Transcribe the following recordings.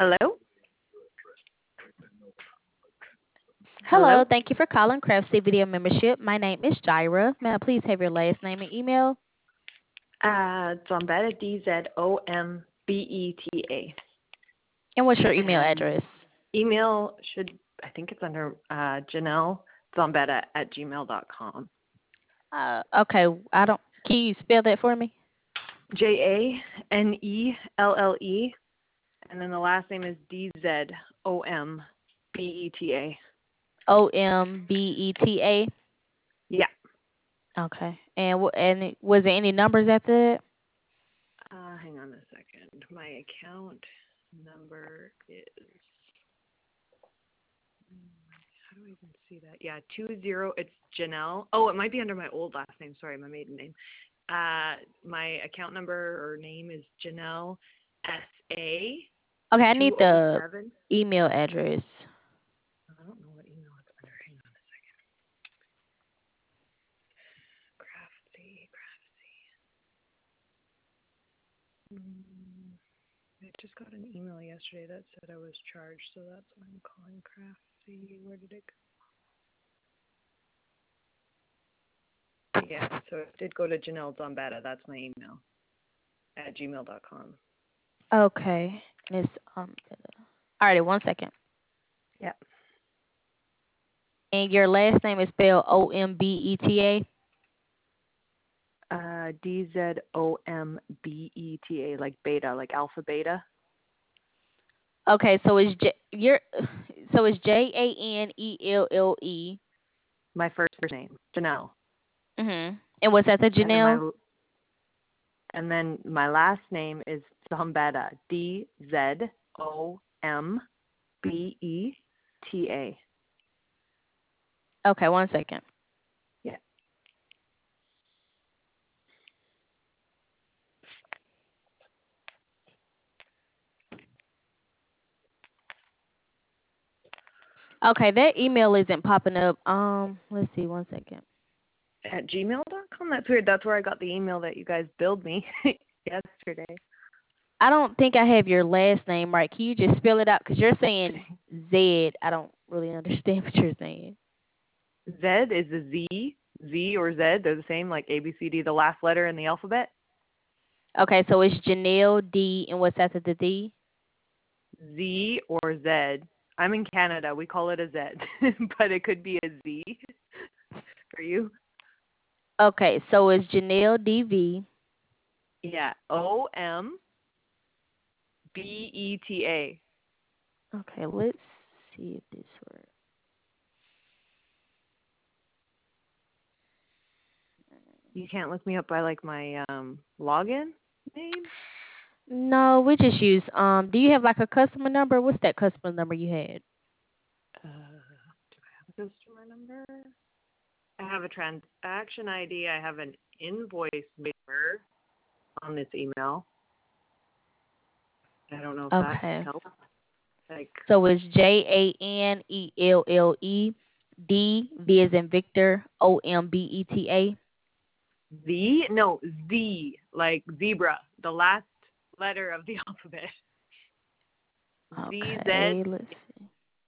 Hello? Hello, Hello? thank you for calling Craftsy Video Membership. My name is Jaira. May I please have your last name and email? Zombetta, Dzombbeta. And what's your email And address? email I think it's under Janelle Zombetta at gmail.com. Okay, can you spell that for me? Janelle. And then the last name is Dzombeta. Ombeta. Yeah. Okay, and was there any numbers after that? Hang on a second. My account number is, how do I even see that? Yeah, 20, it's Janelle. Oh, it might be under my old last name. Sorry, my maiden name. My account number or name is Janelle SA Okay, I need the 207. email address. I don't know what email it's under. Hang on a second. Craftsy. I just got an email yesterday that said I was charged, so that's why I'm calling Craftsy. Where did it go? Yeah, so it did go to Janelle Zombetta. That's my email at gmail.com. Okay, Miss Alrighty, 1 second. Yeah. And your last name is spelled Ombeta. Dzombeta, like beta, like alpha beta. Okay, so it's Janelle. My first name, Janelle. Mhm. And was that the And then Janelle? my last name is Zombetta. Dzombeta. Okay, 1 second. Yeah. Okay, that email isn't popping up. Let's see, 1 second. At gmail.com? That's weird. That's where I got the email that you guys billed me yesterday. I don't think I have your last name right. Can you just spell it out? Because you're saying Z. I don't really understand what you're saying. Z is a Z. Z or Z, they're the same, like A, B, C, D, the last letter in the alphabet. Okay, so it's Janelle D. And what's after the D? Z or Z. I'm in Canada. We call it a Z, but it could be a Z for you. Okay, so it's Janelle DV. Yeah. Ombeta. Okay, let's see if this works. You can't look me up by like my login name? No, we just use do you have like a customer number? What's that customer number you had? Do I have a customer number? I have a transaction ID. I have an invoice number on this email. I don't know if that Okay. helps. Like So it's Janelle D as in Victor Ombeta. Z? No, Z, like zebra, the last letter of the alphabet. ZZ. Okay, let's see.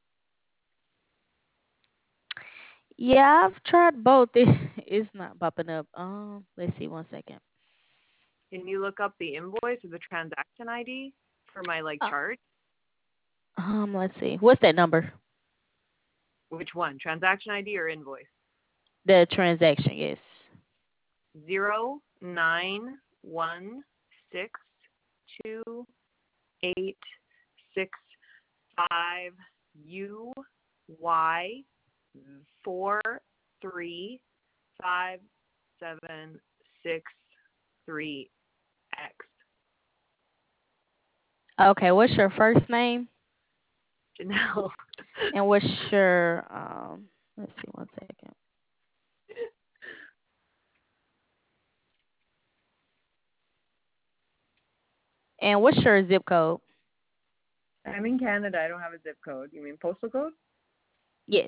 Yeah, I've tried both. It's not popping up. Let's see, 1 second. Can you look up the invoice or the transaction ID for my like Uh, chart? let's see. What's that number? Which one? Transaction ID or invoice? The transaction, yes. 0916865UY435763X. Okay, what's your first name? Janelle. And what's your let's see, 1 second. And what's your zip code? I'm in Canada. I don't have a zip code. You mean postal code? Yes.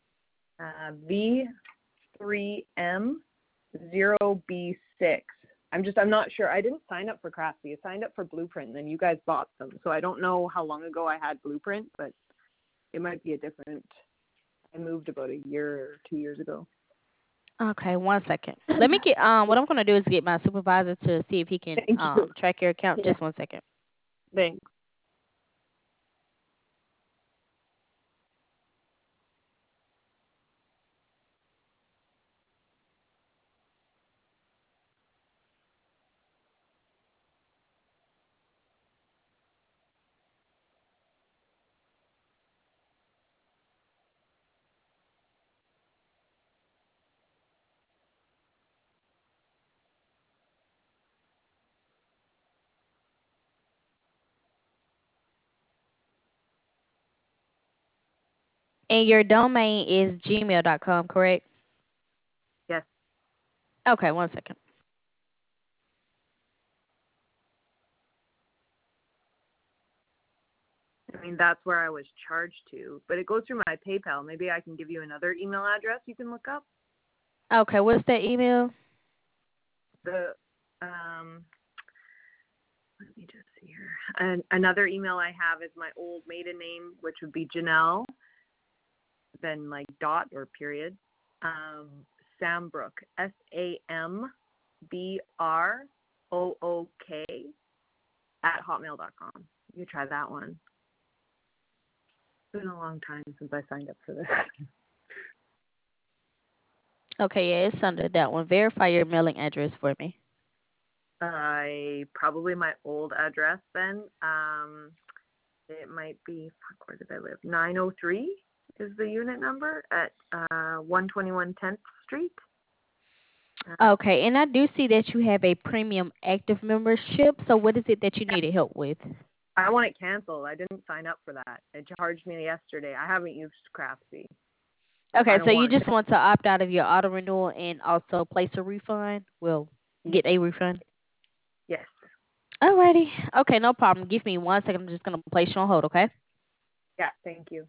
V3M0B6. I'm not sure. I didn't sign up for Craftsy. I signed up for Blueprint, and then you guys bought them. So I don't know how long ago I had Blueprint, but it might be a different. I moved about a year or 2 years ago. Okay, 1 second. Let me get what I'm gonna do is get my supervisor to see if he can Thank you. track your account. Yeah. Just 1 second. Thanks. And your domain is gmail.com, correct? Yes. Okay, 1 second. I mean, that's where I was charged to, but it goes through my PayPal. Maybe I can give you another email address you can look up. Okay, what's that email? The let me just see here. And another email I have is my old maiden name, which would be Janelle, then like dot or period. Sambrook, SAMBROOK @hotmail.com. You try that one. It's been a long time since I signed up for this. Okay, yeah, it's under that one. Verify your mailing address for me. Probably my old address then. It might be, where did I live? 903 is the unit number at 121 10th Street. Okay, and I do see that you have a premium active membership. So what is it that you needed help with? I want it canceled. I didn't sign up for that. It charged me yesterday. I haven't used Craftsy. Okay, so you just want to opt out of your auto renewal and also place a refund? Well, get a refund? Yes. Alrighty. Okay, no problem. Give me 1 second. I'm just going to place you on hold, okay? Yeah, thank you.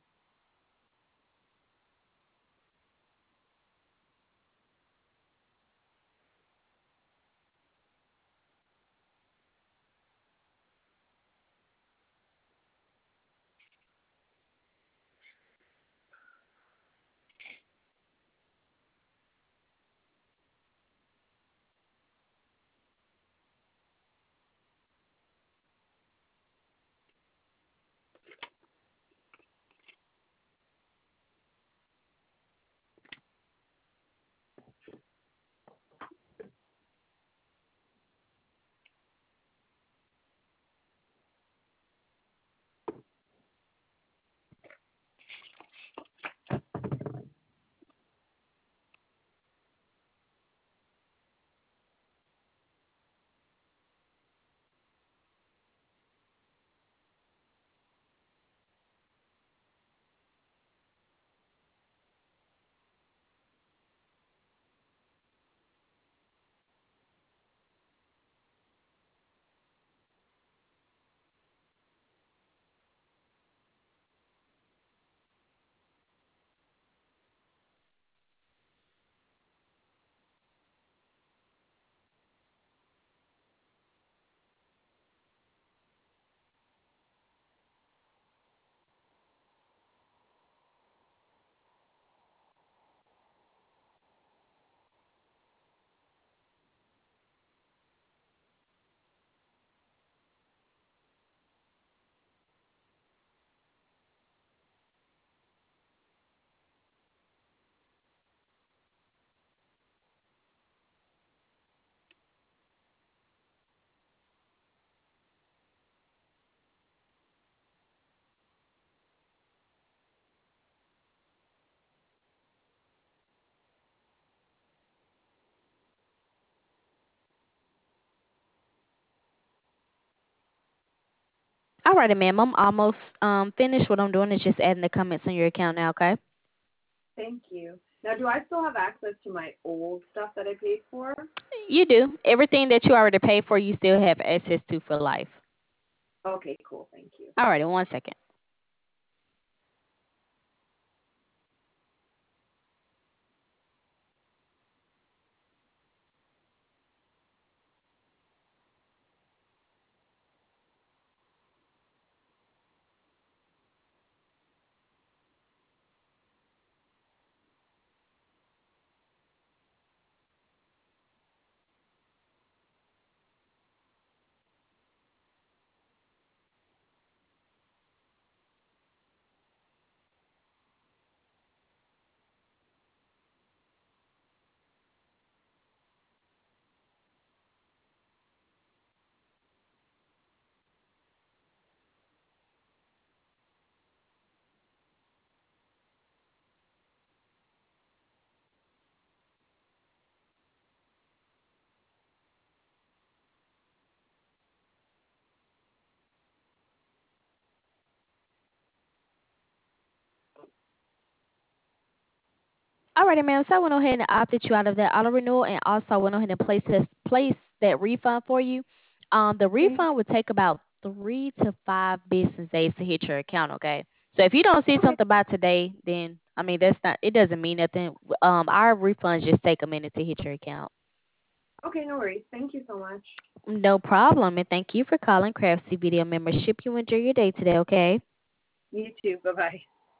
Alrighty, ma'am. I'm almost finished. What I'm doing is just adding the comments on your account now, okay? Thank you. Now, do I still have access to my old stuff that I paid for? You do. Everything that you already paid for, you still have access to for life. Okay, cool. Thank you. Alrighty, 1 second. Alrighty, ma'am. So I went ahead and opted you out of that auto renewal, and also went ahead and place that refund for you. The Thank. refund would take about 3 to 5 business days to hit your account. Okay. So if you don't see Okay. something by today, then I mean that's not. It doesn't mean nothing. Our refunds just take a minute to hit your account. Okay, no worries. Thank you so much. No problem, and thank you for calling Craftsy Video Membership. You enjoy your day today. Okay. You too. Bye bye.